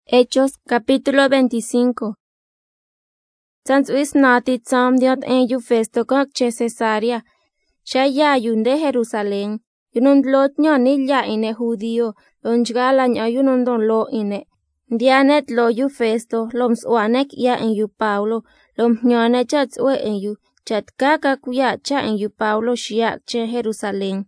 Hechos capítulo 25. Sansuis nati tsam diot en yu festo kak che Cesarea. Shaya yun de Jerusalén. Yunun lot nyon ya ine judío. Lonjgalan ayunun don lo ine. Dianet lo yu festo. Loms wanek ya en yu Paulo. Lom nyone chats we en yu. Chat kaka kuya cha en yu Paulo shiak che Jerusalén.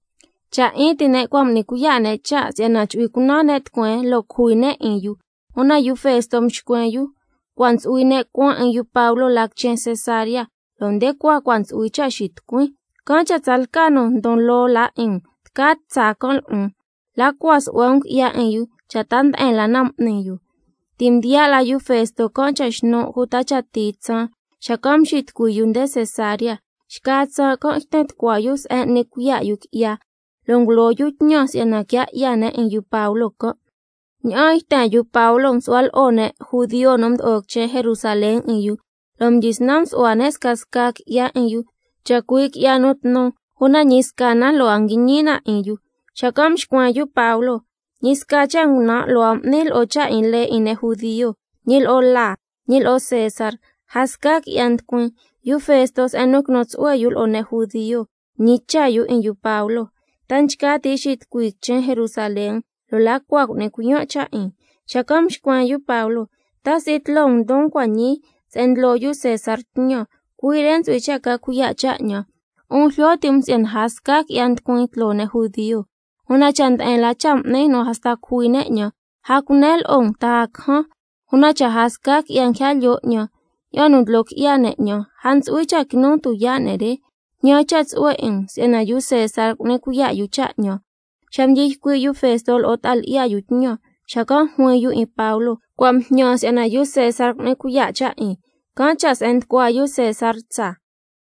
Cha intine kwam ni kuya ne cha sianach wikunanet kwen lo kuine en yu. Ona yu festo mshkwen yu. Kwans uine kwa en yu Paulo lakchen Cesarea. Londe kwa kwans uicha shitkwen. Kancha talkano don lo la en. Kat sakon la kwas wong ya en yu. Chatant en la nam en yu. Tim dia la yu festo kancha shno hutacha titsa. Shakam shitkuyun de Cesarea. Shkatsa konchtet kwayus en nekuya yuk ya. Longlo yut nyos yanakya yane en yu Paulo ko. Nyoy ta yu Paulo swal one judío nom okche Jerusalén en yu. Lom jisnam swanes kaskak ya en yu. Chakuik ya not no. Huna niskana lo anginina en yu. Shakam shkwan yu Paulo. Niskacha una lo amnil ocha inle ine judío. Nil o la. Nil o César. Haskak yantkwen. Yu festos enok nots yul one judío. Nicha yu en yu Paulo. Tanchka tishit kuik chen Jerusalén. Lo la kwak ne kuyo cha in. Shakam shkwan yu Paulo. Tas it long don kwani. Sen lo yu César nyo. Kuiren suichaka kuya cha nyo. Un hlotim sen haskak yant kuit lo ne judío. Una chant en la cham ne no hasta kuine nyo. Hakunel on taak ha. Una cha haskak yan kya yo nyo. Yonut lok yane nyo. Hans uicha kinun tu yane de. Nyo chats ue in. Sena yu César ne kuya yu cha nyo. Sham yih kui yu festol ot al iya yu nyo. Shaka hui yu in Paulo. Kwam nyo sena yu César ne kuya cha in. Kanchas ent kwa yu César tsa.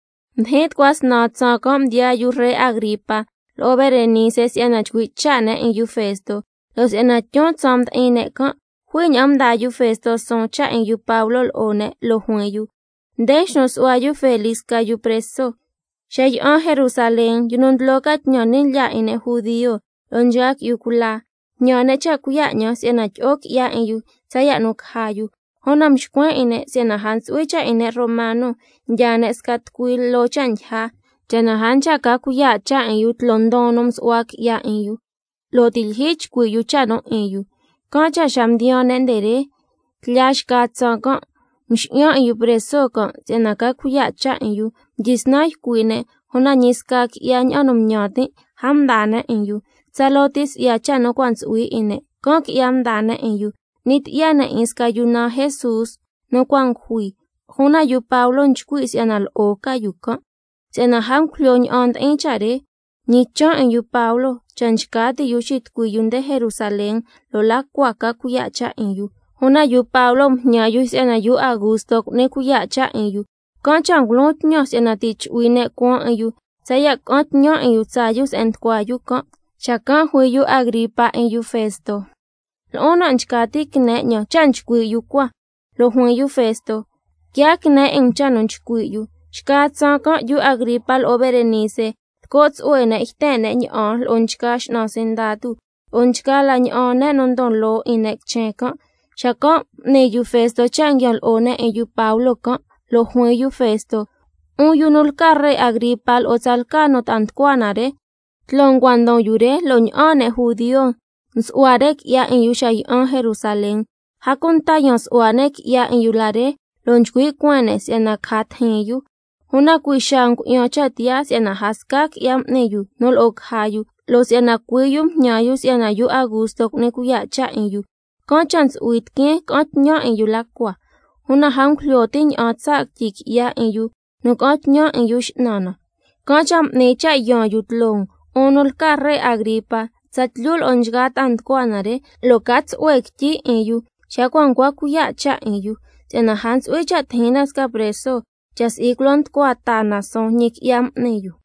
Mhet kwas na tsa kom dia yu re Agripa. Lo Berenice sena chui cha ne in yu festo. Los ena chon tsamt ine ka. Hui nyam da yu festo son cha in yu Paulo one lo hui yu. Ndesh nos ua yu Félix ka yu preso. Shay an Jerusalén yunun lokat nyonin ya ine judío. Lonjak yukula. Nyone cha kuya nyo sena chok ya en yu. Saya nuk hayu. Honam shkwen ine sena hans uicha ine romano. Njane skat kuil lo chancha. Jana hancha ka kuya cha en yu tlondonoms wak ya en yu. Lo tilhich kuyu cha no en yu. Kancha shamdion endere. Klash ka tsaka. Mshya en yu preso ka sena ka kuya cha en yu. Jisnay kuine. Hona niskak ya nyanom nyati. Hamdane en yu. Salotis ya chano kwans ui ine. Konk yam dane en yu. Nit yana inska yuna Jesús. No kwan hui. Hona yu Paulo nchkuis yanal oka yuka. Sena ham klyon and enchare. Nicha en yu Paulo. Chanchkati yushit kuyun de Jerusalén. Lola kwaka kuyacha en yu. Hona yu Paulo mnyayus yana yu Augusto ne kuyacha en yu. Kanchan glot nyos yana tich uine kwa en yu. Saya kant nyo en yu sayus ent kwa yuka. Shakan hui yu Agripa en yu festo. Lo na nchkati kine nyo chanchkui yu kwa. Lo hui yu festo. Kya kine en chanon chkui yu. Shkatsa ka yu Agripa lo Berenice. Tkots uene ihtene nyo lo nchkash na sendatu. Onchka la nyo ne nondon lo inek cheka. Shaka ne yu festo changyal one en yu Paulo ka. Lo hui yu festo. Un yunul karre Agripa o salkano tantkwanare. Tlon cuando yure lo nyane judío. Nsuarek ya en yu shay an Jerusalén. Hakunta yons uanek ya en yu lare. Lonchkui kwenes yana kat hen yu. Huna kuishan yochat ya yana haskak yam ne yu. Nol ok hayu. Los yana kuyum nyayus yana yu Augusto ne kuya cha en yu. Konchans uitke kont nyo en yu lakwa. Huna ham kliotin atsak tik ya en yu. Nukot nyo en yu shnana. Koncham necha yon yutlong. Onol karre Agripa. Satlul onjgat antkwanare. Lokats uekti en yu. Shakwan kwa kuya cha en yu. Sena hans uechat hinas ka preso. Jas iklont kwa tana son nik yam ne yu.